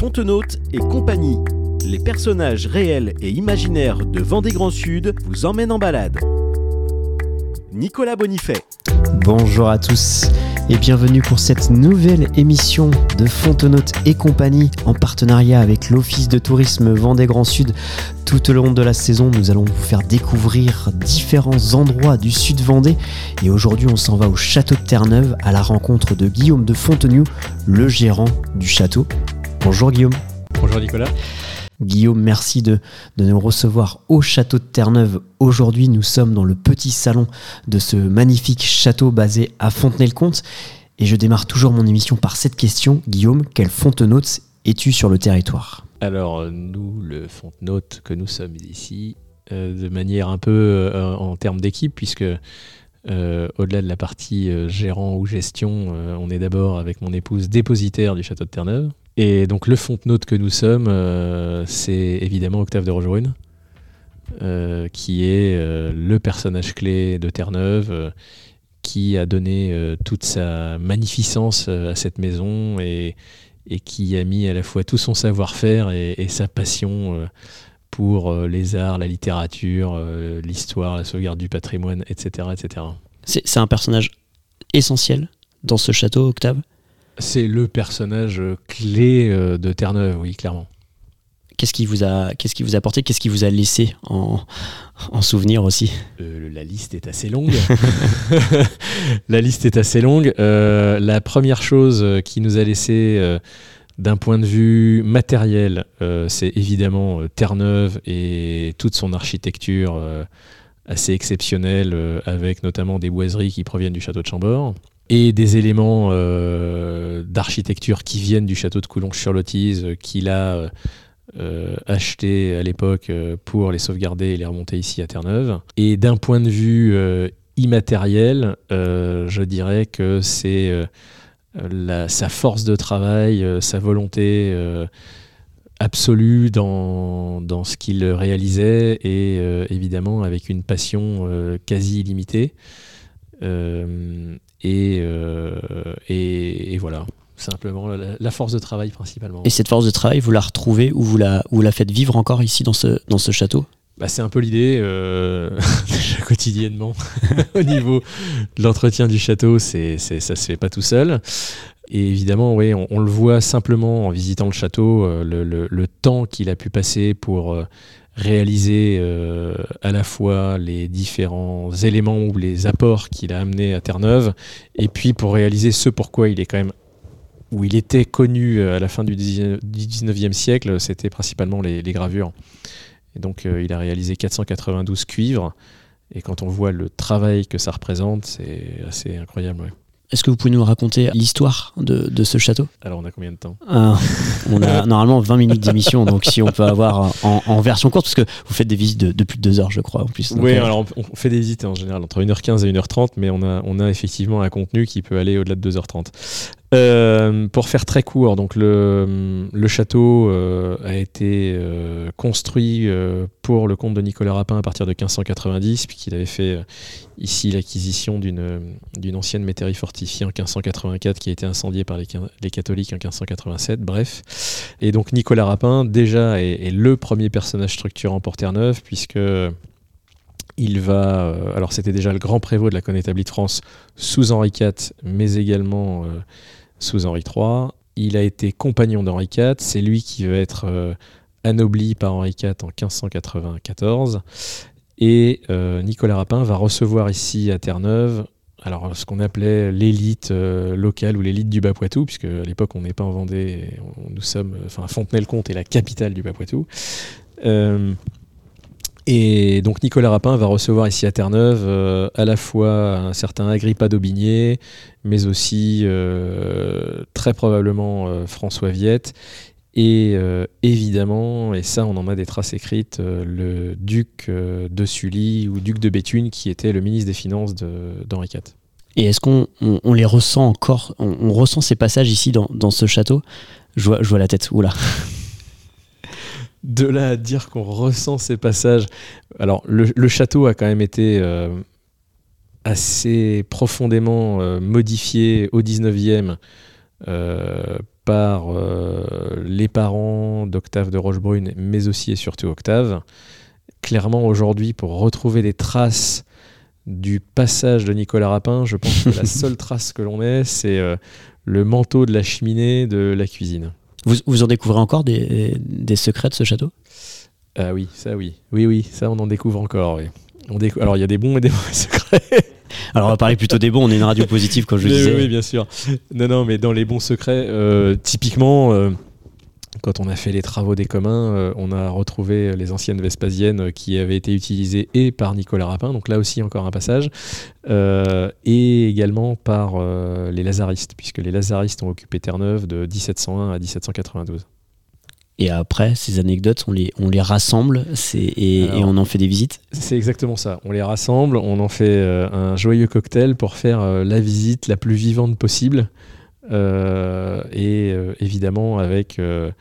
Fontenautes et compagnie. Les personnages réels et imaginaires de Vendée Grand Sud vous emmènent en balade. Nicolas Bonifay. Bonjour à tous et bienvenue pour cette nouvelle émission de Fontenautes et compagnie en partenariat avec l'Office de tourisme Vendée Grand Sud. Tout au long de la saison, nous allons vous faire découvrir différents endroits du sud Vendée et aujourd'hui on s'en va au château de Terre-Neuve à la rencontre de Guillaume de Fontenioux, le gérant du château. Bonjour Guillaume. Bonjour Nicolas. Guillaume, merci de nous recevoir au château de Terre-Neuve. Aujourd'hui, nous sommes dans le petit salon de ce magnifique château basé à Fontenay-le-Comte. Et je démarre toujours mon émission par cette question. Guillaume, quel fontenaute es-tu sur le territoire ? Alors, nous, le fontenaute que nous sommes ici, de manière un peu en termes d'équipe, puisque au-delà de la partie gérant ou gestion, on est d'abord avec mon épouse dépositaire du château de Terre-Neuve. Et donc le fontenaute que nous sommes, c'est évidemment Octave de Rochebrune, qui est le personnage clé de Terre-Neuve, qui a donné toute sa magnificence à cette maison et qui a mis à la fois tout son savoir-faire et sa passion pour les arts, la littérature, l'histoire, la sauvegarde du patrimoine, etc. etc. C'est un personnage essentiel dans ce château, Octave ? C'est le personnage clé de Terre-Neuve, oui, clairement. Qu'est-ce qui vous a apporté ? Qu'est-ce qui vous a laissé en souvenir aussi ? La liste est assez longue. La liste est assez longue. La première chose qui nous a laissé d'un point de vue matériel, c'est évidemment Terre-Neuve et toute son architecture assez exceptionnelle, avec notamment des boiseries qui proviennent du château de Chambord. Et des éléments d'architecture qui viennent du château de Coulonges-sur-Lottise, qu'il a acheté à l'époque pour les sauvegarder et les remonter ici à Terre-Neuve. Et d'un point de vue immatériel, je dirais que c'est sa force de travail, sa volonté absolue dans ce qu'il réalisait et évidemment avec une passion quasi illimitée. Et voilà, simplement la force de travail principalement. Et cette force de travail, vous la retrouvez ou vous la faites vivre encore ici dans ce château ? C'est un peu l'idée, déjà quotidiennement, au niveau de l'entretien du château, ça se fait pas tout seul. Et évidemment, oui, on le voit simplement en visitant le château, le temps qu'il a pu passer pour réaliser à la fois les différents éléments ou les apports qu'il a amenés à Terre-Neuve, et puis pour réaliser ce pourquoi il est quand même, où il était connu à la fin du 19e siècle, c'était principalement les gravures. Et donc il a réalisé 492 cuivres, et quand on voit le travail que ça représente, c'est assez incroyable. Ouais. Est-ce que vous pouvez nous raconter l'histoire de ce château ? Alors on a combien de temps ? On a normalement 20 minutes d'émission, donc si on peut avoir en version courte, parce que vous faites des visites de plus de 2 heures je crois en plus. Oui, alors on fait des visites en général entre 1h15 et 1h30, mais on a effectivement un contenu qui peut aller au-delà de 2h30. Pour faire très court, donc le château a été construit pour le comte de Nicolas Rapin à partir de 1590, puisqu'il avait fait ici l'acquisition d'une ancienne métairie fortifiée en 1584 qui a été incendiée par les catholiques en 1587, bref. Et donc Nicolas Rapin déjà est le premier personnage structurant pour Terre-Neuve, puisque il va, alors c'était déjà le grand prévôt de la connétablie de France sous Henri IV, mais également sous Henri III. Il a été compagnon d'Henri IV, c'est lui qui va être anobli par Henri IV en 1594. Et Nicolas Rapin va recevoir ici à Terre-Neuve alors, ce qu'on appelait l'élite locale ou l'élite du Bas-Poitou, puisque à l'époque on n'est pas en Vendée, Fontenay-le-Comte est la capitale du Bas-Poitou. Et donc Nicolas Rapin va recevoir ici à Terre-Neuve à la fois un certain Agrippa d'Aubigné, mais aussi très probablement François Viette, et évidemment, et ça on en a des traces écrites, le duc de Sully ou duc de Béthune, qui était le ministre des Finances d'Henri IV. Et est-ce qu'on les ressent encore, on ressent ces passages ici dans ce château ? Je vois la tête, oula. De là à dire qu'on ressent ces passages, alors le château a quand même été assez profondément modifié au 19e par les parents d'Octave de Rochebrune, mais aussi et surtout Octave. Clairement, aujourd'hui, pour retrouver des traces du passage de Nicolas Rapin, je pense que la seule trace que l'on ait, c'est le manteau de la cheminée de la cuisine. Vous en découvrez encore des secrets de ce château ? Ah oui, ça oui. Oui, ça on en découvre encore, oui. Alors il y a des bons et des mauvais secrets. Alors on va parler plutôt des bons, on est une radio positive comme je le disais. Oui, bien sûr. Non, mais dans les bons secrets, typiquement, quand on a fait les travaux des communs, on a retrouvé les anciennes Vespasiennes qui avaient été utilisées et par Nicolas Rapin, donc là aussi encore un passage, et également par les Lazaristes, puisque les Lazaristes ont occupé Terre-Neuve de 1701 à 1792. Et après, ces anecdotes, on les rassemble et on en fait des visites. C'est exactement ça. On les rassemble, on en fait un joyeux cocktail pour faire la visite la plus vivante possible. Et évidemment, avec...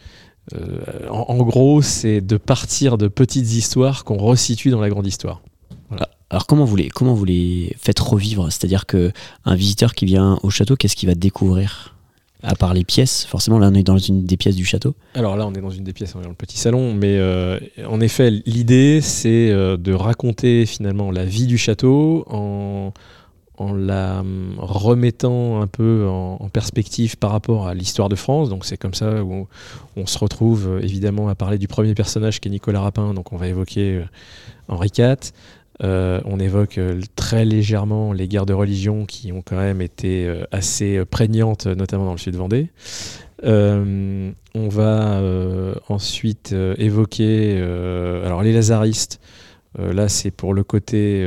en gros, c'est de partir de petites histoires qu'on resitue dans la grande histoire. Voilà. Alors comment vous les faites revivre ? C'est-à-dire qu'un visiteur qui vient au château, qu'est-ce qu'il va découvrir ? À part les pièces, forcément, là on est dans une des pièces du château. Alors là on est dans une des pièces, on est dans le petit salon, mais en effet l'idée c'est de raconter finalement la vie du château en la remettant un peu en perspective par rapport à l'histoire de France. Donc c'est comme ça où on se retrouve évidemment à parler du premier personnage qui est Nicolas Rapin, donc on va évoquer Henri IV. On évoque très légèrement les guerres de religion qui ont quand même été assez prégnantes, notamment dans le sud Vendée. On va ensuite évoquer alors les Lazaristes. Là, c'est pour le côté,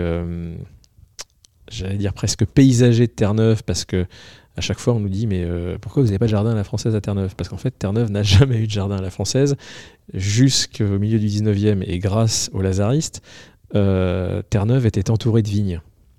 j'allais dire presque paysager de Terre-Neuve, parce que à chaque fois on nous dit mais pourquoi vous n'avez pas de jardin à la française à Terre-Neuve ? Parce qu'en fait Terre-Neuve n'a jamais eu de jardin à la française jusqu'au milieu du 19e, et grâce aux Lazaristes, Terre-Neuve était entourée de vignes.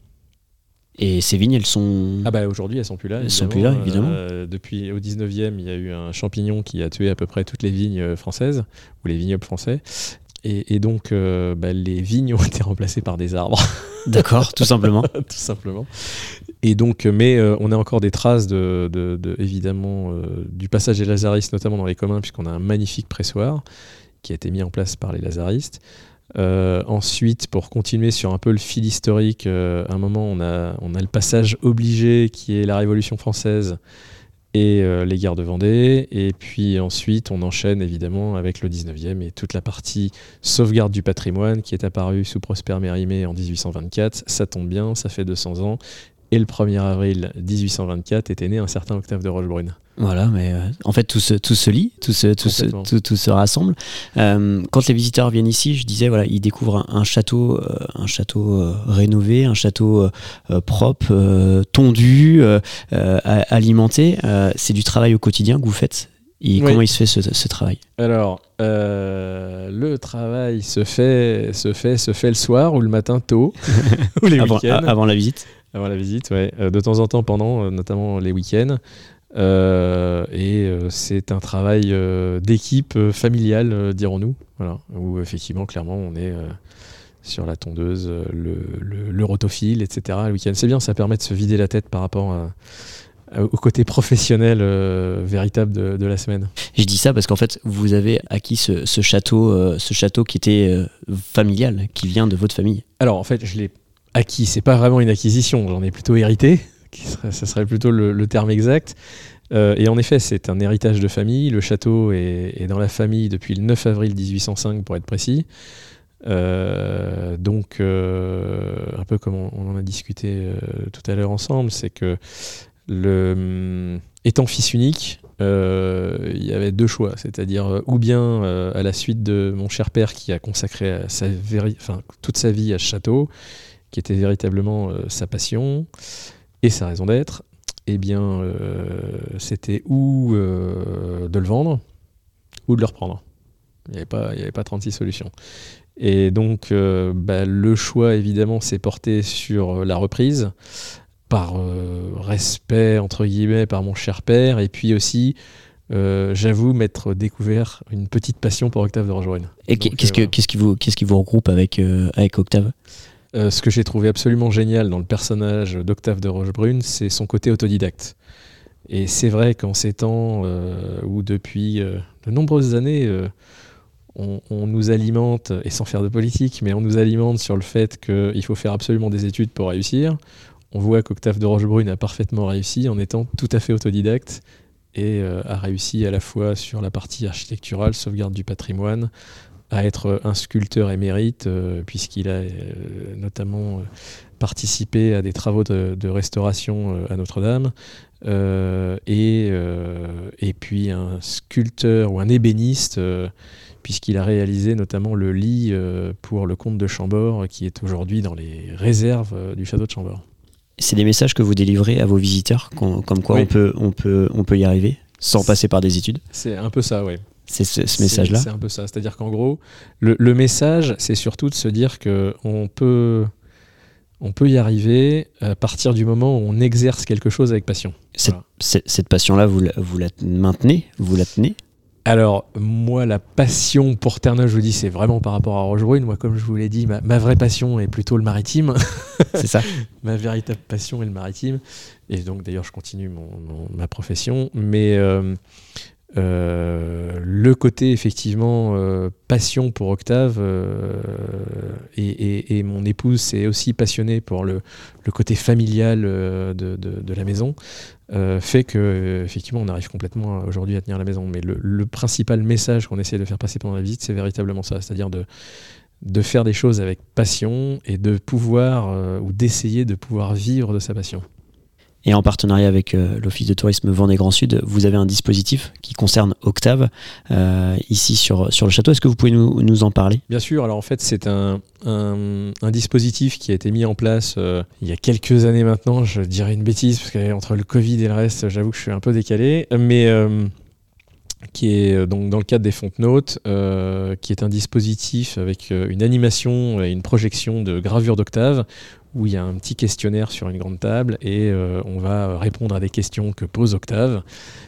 Et ces vignes, elles sont... Ah bah aujourd'hui, elles sont plus là. Elles sont plus là, évidemment. Depuis au 19e, il y a eu un champignon qui a tué à peu près toutes les vignes françaises, ou les vignobles français. Et donc, les vignes ont été remplacées par des arbres. D'accord, tout simplement. Tout simplement. Et donc, mais on a encore des traces évidemment, du passage des Lazaristes, notamment dans les communs, puisqu'on a un magnifique pressoir qui a été mis en place par les Lazaristes. Ensuite, pour continuer sur un peu le fil historique, à un moment on a le passage obligé qui est la Révolution française et les guerres de Vendée, et puis ensuite on enchaîne évidemment avec le 19e et toute la partie sauvegarde du patrimoine qui est apparue sous Prosper Mérimée en 1824. Ça tombe bien, ça fait 200 ans, et le 1er avril 1824 était né un certain Octave de Rochebrune. Voilà, mais en fait tout se lie, tout se rassemble. Quand les visiteurs viennent ici, je disais voilà, ils découvrent un château rénové, un château propre, tondu, alimenté. C'est du travail au quotidien que vous faites. Et comment il se fait ce travail ? Alors, le travail se fait le soir ou le matin tôt, ou les week-ends. Avant la visite. Avant la visite, ouais. De temps en temps, pendant, notamment les week-ends. C'est un travail d'équipe familiale, dirons-nous, voilà, où effectivement clairement on est sur la tondeuse, le rotophile, etc. le week-end. C'est bien, ça permet de se vider la tête par rapport au côté professionnel véritable de la semaine. Je dis ça parce qu'en fait vous avez acquis ce château qui était familial, qui vient de votre famille. Alors en fait je l'ai acquis, c'est pas vraiment une acquisition, j'en ai plutôt hérité. Ça serait plutôt le terme exact. Et en effet, c'est un héritage de famille. Le château est dans la famille depuis le 9 avril 1805, pour être précis. Donc, un peu comme on en a discuté tout à l'heure ensemble, c'est que étant fils unique, il y avait deux choix. C'est-à-dire, ou bien à la suite de mon cher père qui a consacré toute sa vie à ce château, qui était véritablement sa passion et sa raison d'être, eh bien, c'était ou de le vendre, ou de le reprendre. Il n'y avait pas 36 solutions. Et donc, le choix, évidemment, s'est porté sur la reprise, par respect, entre guillemets, par mon cher père, et puis aussi, j'avoue m'être découvert une petite passion pour Octave de Rochebrune. Et qu'est-ce qui vous regroupe avec Octave ? Ce que j'ai trouvé absolument génial dans le personnage d'Octave de Rochebrune, c'est son côté autodidacte. Et c'est vrai qu'en ces temps où depuis de nombreuses années, on nous alimente, et sans faire de politique, mais on nous alimente sur le fait qu'il faut faire absolument des études pour réussir. On voit qu'Octave de Rochebrune a parfaitement réussi en étant tout à fait autodidacte et a réussi à la fois sur la partie architecturale, sauvegarde du patrimoine, à être un sculpteur émérite, puisqu'il a notamment participé à des travaux de restauration à Notre-Dame, et puis un sculpteur ou un ébéniste, puisqu'il a réalisé notamment le lit pour le comte de Chambord, qui est aujourd'hui dans les réserves du château de Chambord. C'est des messages que vous délivrez à vos visiteurs, comme quoi Oui. on peut y arriver sans passer par des études. C'est un peu ça, oui. C'est ce message-là. C'est un peu ça. C'est-à-dire qu'en gros, le message, c'est surtout de se dire qu'on peut y arriver à partir du moment où on exerce quelque chose avec passion. Voilà. Cette passion-là, vous la maintenez, vous la tenez. Alors, moi, la passion pour Terre-Neuve, je vous dis, c'est vraiment par rapport à Rochebrune. Moi, comme je vous l'ai dit, ma vraie passion est plutôt le maritime. C'est ça. Ma véritable passion est le maritime. Et donc, d'ailleurs, je continue ma profession. Mais le côté, effectivement, passion pour Octave, et mon épouse s'est aussi passionnée pour le côté familial de la maison. Fait que effectivement on arrive complètement aujourd'hui à tenir la maison, mais le principal message qu'on essaie de faire passer pendant la visite, c'est véritablement ça, c'est-à-dire de faire des choses avec passion et de pouvoir ou d'essayer de pouvoir vivre de sa passion. Et en partenariat avec l'Office de tourisme Vendée Grand Sud, vous avez un dispositif qui concerne Octave ici sur le château. Est-ce que vous pouvez nous en parler ? Bien sûr, alors en fait c'est un dispositif qui a été mis en place il y a quelques années maintenant, je dirais une bêtise, parce qu'entre le Covid et le reste, j'avoue que je suis un peu décalé, mais qui est donc dans le cadre des Fontenautes, qui est un dispositif avec une animation et une projection de gravure d'Octave, où il y a un petit questionnaire sur une grande table et on va répondre à des questions que pose Octave.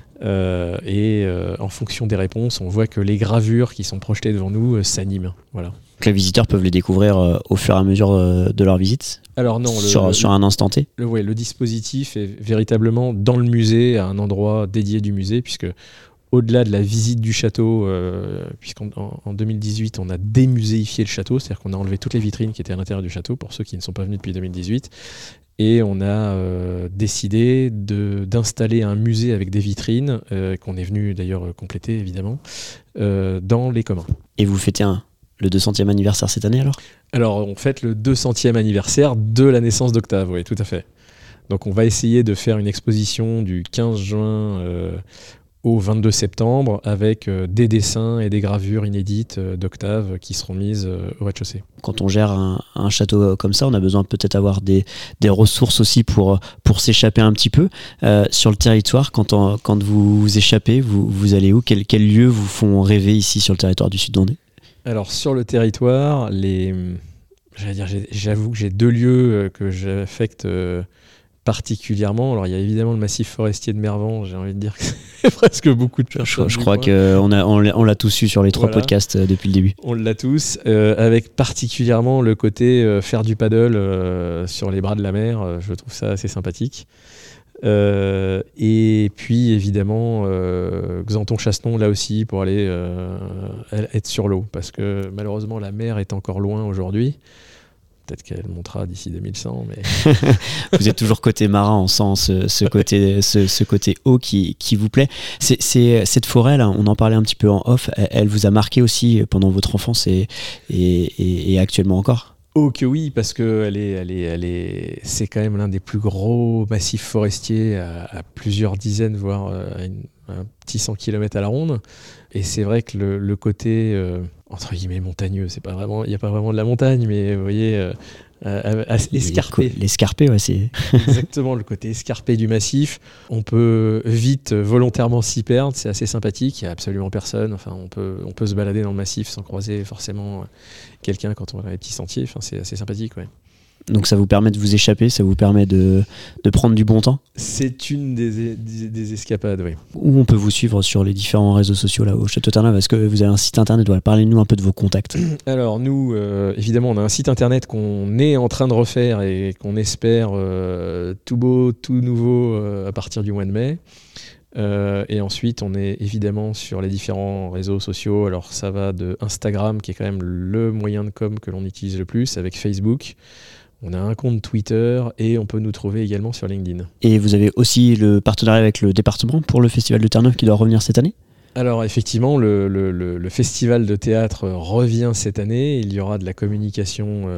En fonction des réponses, on voit que les gravures qui sont projetées devant nous s'animent. Voilà. Donc les visiteurs peuvent les découvrir au fur et à mesure de leur visite. Alors non, sur un instant T. Le dispositif est véritablement dans le musée, à un endroit dédié du musée, puisque au-delà de la visite du château, puisqu'en 2018, on a démuséifié le château, c'est-à-dire qu'on a enlevé toutes les vitrines qui étaient à l'intérieur du château, pour ceux qui ne sont pas venus depuis 2018, et on a décidé d'installer un musée avec des vitrines, qu'on est venu d'ailleurs compléter évidemment, dans les communs. Et vous fêtez le 200e anniversaire cette année alors ? Alors on fête le 200e anniversaire de la naissance d'Octave, oui, tout à fait. Donc on va essayer de faire une exposition du 15 juin au 22 septembre avec des dessins et des gravures inédites d'Octave qui seront mises au rez-de-chaussée. Quand on gère un château comme ça, on a besoin peut-être d'avoir des ressources aussi pour s'échapper un petit peu. Sur le territoire, quand vous échappez, vous allez où ? Quels lieux vous font rêver ici sur le territoire du Sud-Vendée ? Alors sur le territoire, j'avoue que j'ai deux lieux que j'affecte particulièrement. Alors il y a évidemment le massif forestier de Mervan, j'ai envie de dire que c'est presque beaucoup de personnes. Je crois qu'on l'a tous eu sur les 3 podcasts depuis le début. On l'a tous, avec particulièrement le côté faire du paddle sur les bras de la mer, je trouve ça assez sympathique. Et puis évidemment Xanthon-Chassenon là aussi pour aller être sur l'eau, parce que malheureusement la mer est encore loin aujourd'hui. Peut-être qu'elle montera d'ici 2100, mais... Vous êtes toujours côté marin, on sent ce côté eau qui vous plaît. Cette forêt, là, on en parlait un petit peu en off, elle vous a marqué aussi pendant votre enfance et actuellement encore ? Oh que oui, parce que c'est quand même l'un des plus gros massifs forestiers à plusieurs dizaines, voire un petit 100 km à la ronde. Et c'est vrai que le côté... entre guillemets montagneux, il n'y a pas vraiment de la montagne, mais vous voyez, escarpé. L'escarpé, ouais, c'est... Exactement, le côté escarpé du massif. On peut vite, volontairement s'y perdre, c'est assez sympathique, il n'y a absolument personne. Enfin, on peut se balader dans le massif sans croiser forcément quelqu'un quand on va dans les petits sentiers, enfin, c'est assez sympathique, ouais. Donc ça vous permet de vous échapper, ça vous permet de prendre du bon temps ? C'est une des escapades, oui. Où on peut vous suivre sur les différents réseaux sociaux là au Château Terre-Neuve ? Est-ce que vous avez un site internet ? Parlez-nous un peu de vos contacts. Alors nous, évidemment, on a un site internet qu'on est en train de refaire et qu'on espère tout beau, tout nouveau à partir du mois de mai. Et ensuite, on est évidemment sur les différents réseaux sociaux. Alors, ça va de Instagram, qui est quand même le moyen de com que l'on utilise le plus, avec Facebook. On a un compte Twitter et on peut nous trouver également sur LinkedIn. Et vous avez aussi le partenariat avec le département pour le Festival de Terre-Neuve qui doit revenir cette année ? Alors effectivement, le festival de théâtre revient cette année. Il y aura de la communication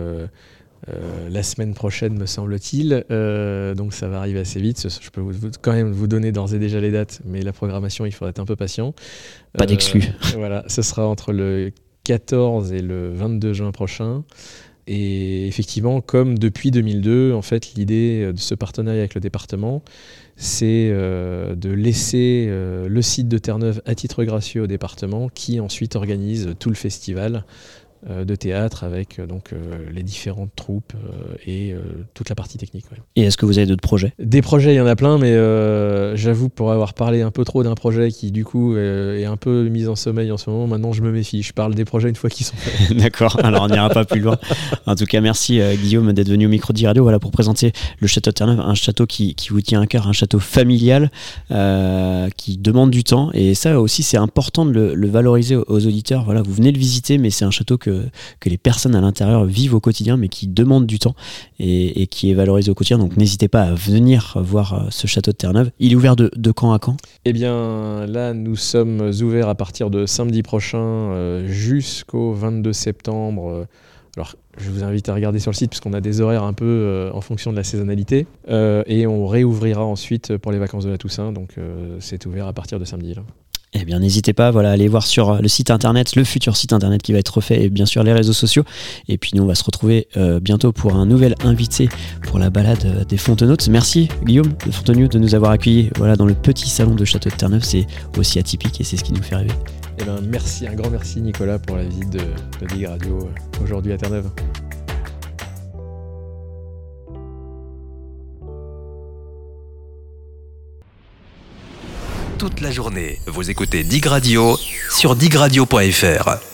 la semaine prochaine, me semble-t-il. Donc ça va arriver assez vite. Je peux quand même vous donner d'ores et déjà les dates, mais la programmation, il faudra être un peu patient. Pas d'exclus. Voilà, ce sera entre le 14 et le 22 juin prochain. Et effectivement, comme depuis 2002, en fait, l'idée de ce partenariat avec le département, c'est de laisser le site de Terre-Neuve à titre gracieux au département, qui ensuite organise tout le festival de théâtre avec les différentes troupes et toute la partie technique. Ouais. Et est-ce que vous avez d'autres projets ? Des projets, il y en a plein, mais j'avoue, pour avoir parlé un peu trop d'un projet qui du coup est un peu mis en sommeil en ce moment, maintenant je me méfie. Je parle des projets une fois qu'ils sont faits. D'accord, alors on n'ira pas plus loin. En tout cas, merci Guillaume d'être venu au micro d'e-radio pour présenter le château de Terre-Neuve, un château qui vous tient à cœur, un château familial qui demande du temps. Et ça aussi, c'est important de le valoriser aux auditeurs. Voilà, vous venez le visiter, mais c'est un château que les personnes à l'intérieur vivent au quotidien, mais qui demandent du temps et qui est valorisé au quotidien. Donc n'hésitez pas à venir voir ce château de Terre-Neuve. Il est ouvert de quand à quand ? Eh bien là, nous sommes ouverts à partir de samedi prochain jusqu'au 22 septembre. Alors, je vous invite à regarder sur le site, puisqu'on a des horaires un peu en fonction de la saisonnalité. Et on réouvrira ensuite pour les vacances de la Toussaint. Donc c'est ouvert à partir de samedi. Là. Eh bien, n'hésitez pas, à aller voir sur le site internet, le futur site internet qui va être refait, et bien sûr les réseaux sociaux. Et puis nous, on va se retrouver bientôt pour un nouvel invité pour la balade des Fontenautes. Merci Guillaume de Fonteneux de nous avoir accueillis dans le petit salon de Château de Terre-Neuve. C'est aussi atypique et c'est ce qui nous fait rêver. Eh bien, merci, un grand merci Nicolas pour la visite de Dig Radio aujourd'hui à Terre-Neuve. Toute la journée, vous écoutez Dig Radio sur digradio.fr.